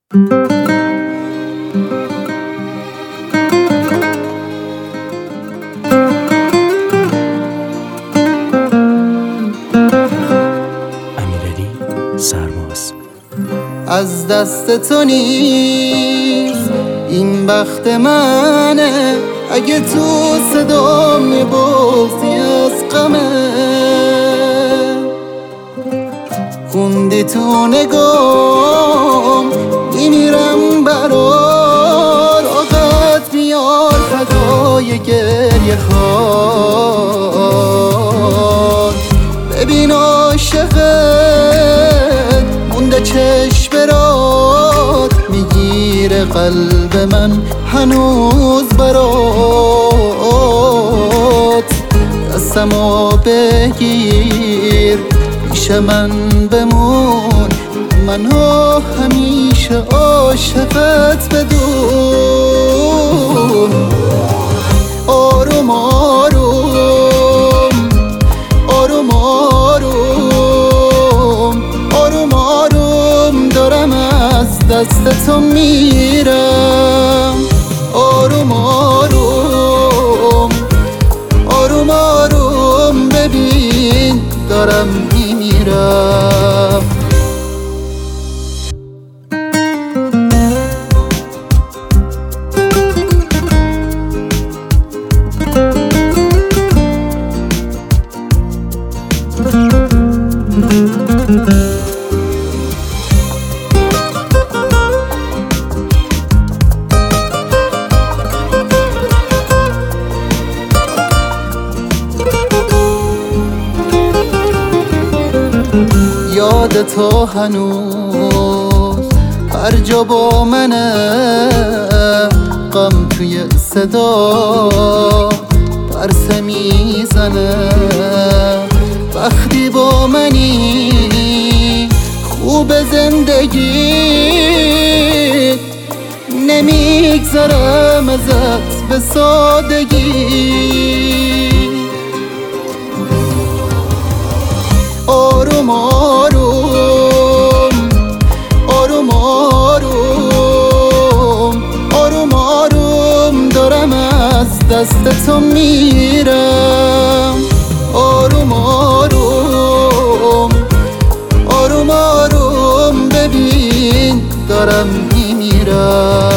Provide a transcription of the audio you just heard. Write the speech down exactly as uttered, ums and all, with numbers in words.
امیرعلی سرباز. از دست تو نیست این بخت منه، اگه تو صدا میبازی از غمه، خوندی تو نگام میمیرم برات، آقت بیار فدای گریه خواد. ببین عاشقت مونده چشم برات، میگیره قلب من هنوز برات. دستمو بگیر پیش من بمون، منو همیشه عاشقت بدون. آروم آروم آروم آروم آروم آروم دارم از دست تو میرم. آروم آروم آروم آروم ببین دارم میمیرم. یاد تو هنوز هر جا با منه، غم توی صدا پرسه میزنه. وقتی با منی خوب زندگی، نمیگذرم ازت به سادگی. آروم آروم آروم آروم آروم آروم دارم از دست تو میرم. آروم آروم آروم آروم ببین دارم میمیرم.